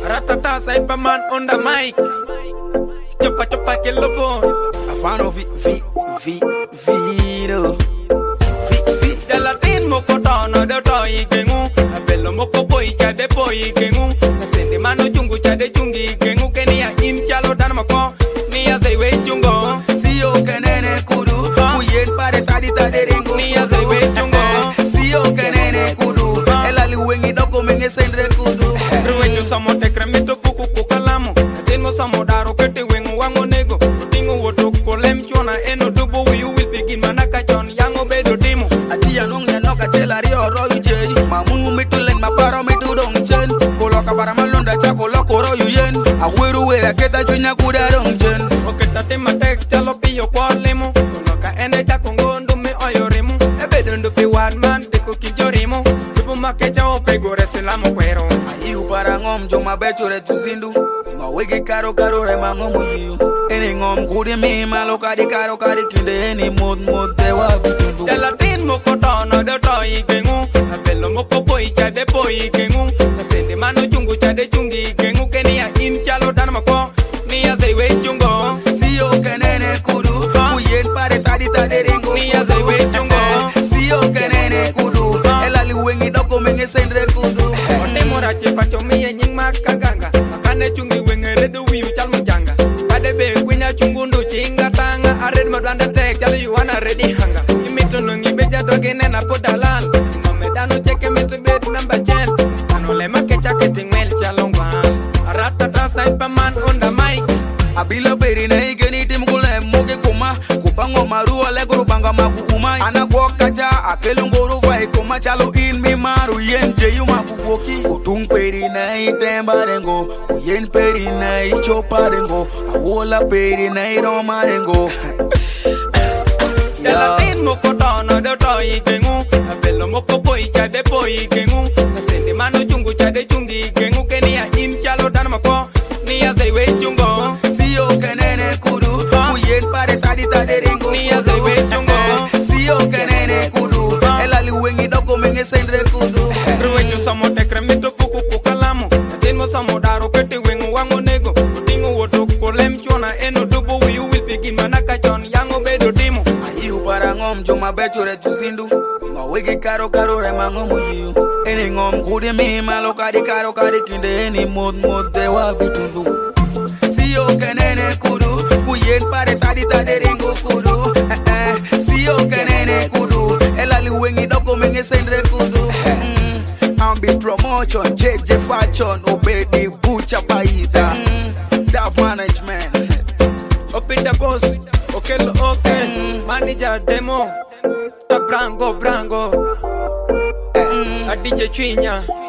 Ratata Cyberman on the mic. Chopa chopa que lo bon. Afano Viro. De latin moko tono de toy gengu. Abelo moko boy cha de boy gengu. Nasende mano chungu cha de chungi gengu. Kenia in chalo dan mako. Nia say we chungo. Siyo kenene kudu. Kuyen pare tadi tade ringo. Nia say we chungo. Siyo kenene kudu. Elali wengi doko menge sendre kudu. Ruecho samo te cremito puku kukalamo. Atenmo samo daro kete wengu wango nego. Tingo woto kolem chona eno dubo. We will begin manaka chon yango bedo dimo. Atia nong ya noka tela rio royu jay. Mamu mituleng maparo mitudong chen. Koloka para malonda cha koloko royu yen. Aweru wera keta chunya kuda dong chen. Oketa tema tek chalo piyo kwa lemo. Koloka ende cha kongondo me oyorimo. Ebe dondo pi one man teko kinjorimo. Tupo makecha opego reselamo kwero. Ayu para ngom joma becho re tusindu. Mawege karo karo re mangomu yu. Eni ngom kudi mi malo kadi karo kadi kinde eni mod te wabitundu. De latin moko tono de toy gengu. Abelo moko boy cha de boy gengu. Nasende mano chungu cha de chungi gengu. Kenia in chalo dan mako. Nia say we chungo. Siyo kenene kudu. Kuyen pare tadi tade ringo. Nia say we chungo. Siyo kenene kudu. Elali wengi doko menge sendre kudu. Onde morache pacho miye nying makaganga. Makane chungi wenge redu wiu chal mojanga. Kade be kwinya chungundu chinga tanga. Ared madwanda tek chalo you wanna ready hanga. Imito nungi beja doge nena podalal. Ingome dano cheke mitu bed number 10. Ano lema kecha ketingwel chalongwal. Aratata Cyberman on the mic. Abila beri na igeni timkule moge kuma. Kubango marua leguru banga maku umai. Anagwa kacha akelunguru vai kuma chalo in mi maru yenje yuma kuboki. Kutung peri na itemba rengo. Kuyen peri na ichopa rengo. Awola peri na iroma rengo. De latin moko tono de toy gengu. Abelo moko boy cha de boy gengu. Nasende mano chungu cha de chungi gengu. Kenia in chalo dan mako. Nia say we chungo. Siyo kenene kudu. Kuyen pare tadi tade ringo. Nia say we chungo. Siyo kenene kudu. Elali wengi doko menge sendre kudu. Ruecho samo te cremito puku kukalamo. Atenmo samo daro kete wengu wango nego. Tingo woto kolem chona eno dubo. We will begin manaka chon yango bedo dimo. Ayu para ngom joma becho re tusindu. Mawege karo karo re mangomu yu. Eni ngom kudi mi malo kadi karo kadi kinde eni mod te wabitundu. Siyo kenene kudu. Kuyen pare tadi tade ringo kudu. Siyo kenene kudu. Elali wengi doko menge sendre kudu. Ambi promotion, JJ fashion, obedi bucha paida. Dav management. Open the boss, okay, okay. Manager demo, a brango. A DJ Chinya.